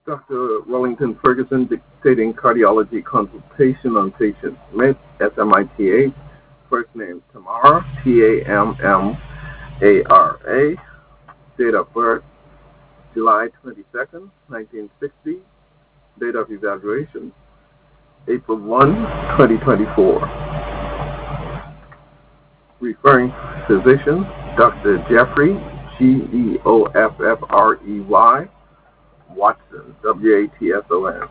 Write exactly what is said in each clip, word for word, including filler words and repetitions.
Doctor Wellington Ferguson dictating cardiology consultation on patient Smith, S M I T H, first name Tamara, T A M M A R A, date of birth July twenty-second, nineteen sixty, date of evaluation April first, twenty twenty-four. Referring physician, Doctor Jeffrey, G E O F F R E Y, Watson, W A T S O N.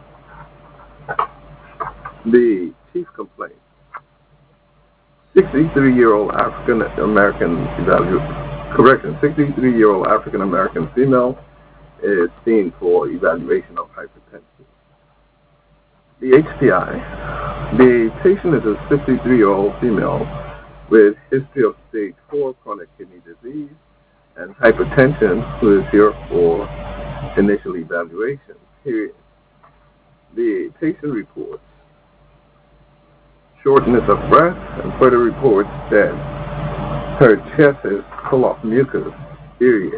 The chief complaint. sixty-three-year-old African American evalu- correction, sixty-three-year-old African American female is seen for evaluation of hypertension. The H P I. The patient is a sixty-three-year-old female with history of stage four chronic kidney disease and hypertension who is here for initial evaluation, period. The patient reports shortness of breath and further reports that her chest is full of mucus, period.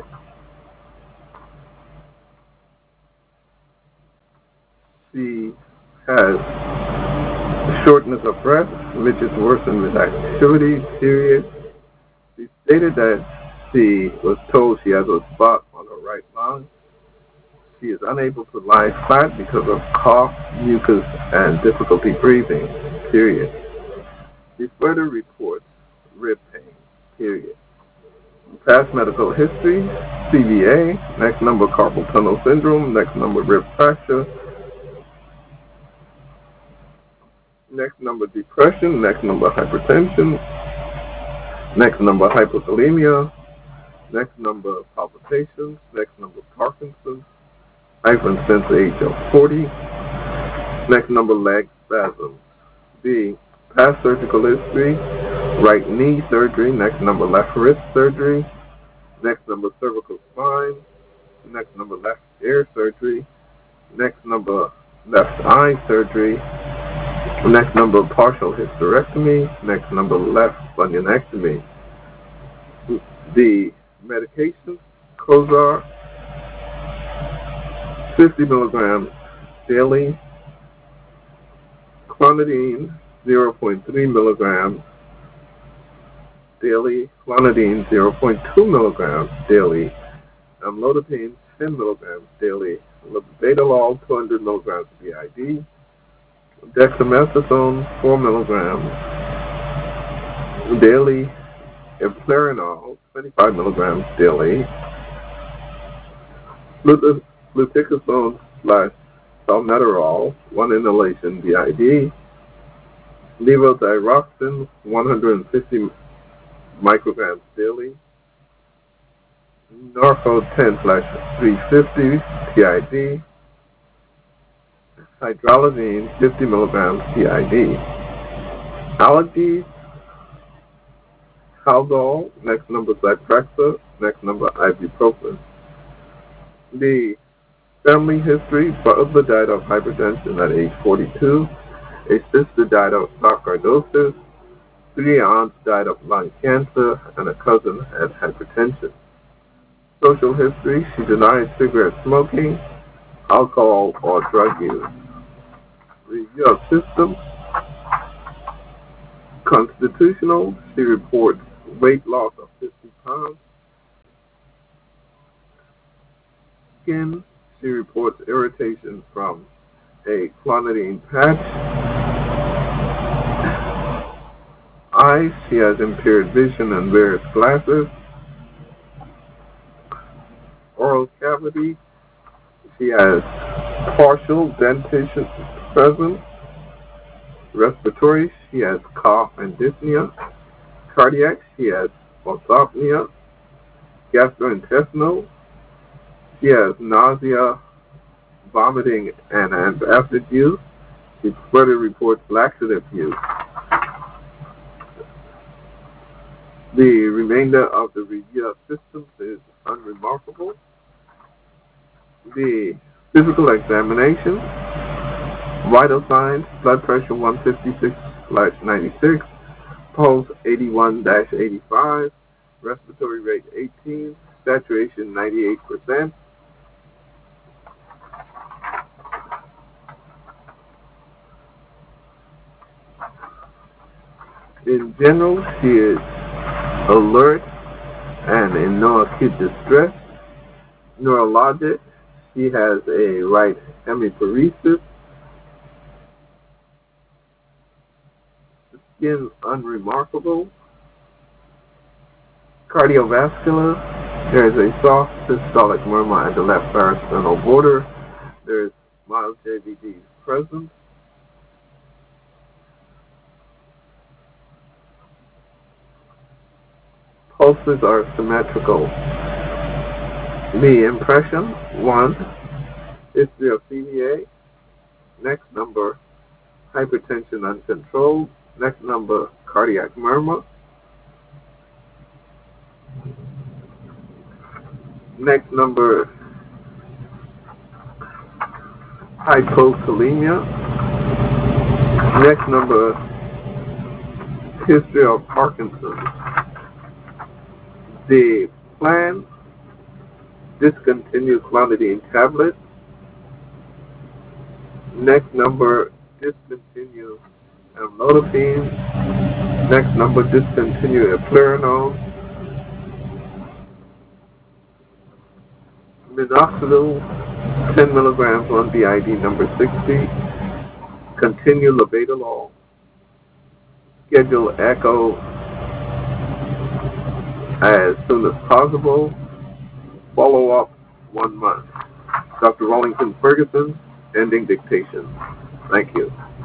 She has shortness of breath, which is worsened with activity, period. She stated that she was told she has a spot on her right lung. She is unable to lie flat because of cough, mucus, and difficulty breathing, period. She further reports rib pain, period. Past medical history, C V A, next number carpal tunnel syndrome, next number rib fracture, next number depression, next number hypertension, next number hypothalemia, next number palpitations, next number Parkinson's, hyphen since the age of forty, next number leg spasms. B, past surgical history, right knee surgery, next number left wrist surgery, next number cervical spine, next number left ear surgery, next number left eye surgery, next number partial hysterectomy, next number left bunionectomy. The medications, Cozar, fifty milligrams daily, clonidine, zero point three milligrams daily, clonidine, zero point two milligrams daily, amlodipine, ten milligrams daily, labetalol, two hundred milligrams B I D, dexamethasone, four milligrams daily, eplerenol, twenty-five milligrams daily, fluticasone slash salmeterol, one inhalation B I D, levothyroxine, one hundred fifty micrograms daily, Norco ten slash three fifty P I D, hydralazine, fifty milligrams P I D. Allergies, Haldol, next number Zyprexa, next number ibuprofen. The family history, brother died of hypertension at age forty-two, a sister died of sarcoidosis, three aunts died of lung cancer, and a cousin had hypertension. Social history, she denied cigarette smoking, alcohol, or drug use. Review of systems, constitutional, she reports weight loss of fifty pounds. Skin, she reports irritation from a clonidine patch. Eyes, she has impaired vision and wears glasses. Oral cavity, she has partial dentition present. Respiratory, she has cough and dyspnea. Cardiac, she has orthopnea. Gastrointestinal, she has nausea, vomiting, and antacid use. She further reports laxative use. The remainder of the review of systems is unremarkable. The physical examination, vital signs, blood pressure one fifty-six slash ninety-six, pulse eighty-one dash eighty-five, respiratory rate eighteen, saturation ninety-eight percent. In general, she is alert and in no acute distress. Neurologic, she has a right hemiparesis. Skin unremarkable. Cardiovascular, there is a soft systolic murmur at the left parasternal border. There is mild J V D present. Pulses are symmetrical. The impression, one, history of C V A. Next number, hypertension uncontrolled. Next number, cardiac murmur. Next number, hypokalemia. Next number, history of Parkinson's. The plan, discontinue clonidine tablets. Next number, discontinue amlodipine. Next number, discontinue eplerenone. Minoxidil, ten milligrams on B I D number sixty. Continue labetalol. Schedule echo as soon as possible. Follow up one month. Doctor Wallington Ferguson, ending dictation. Thank you.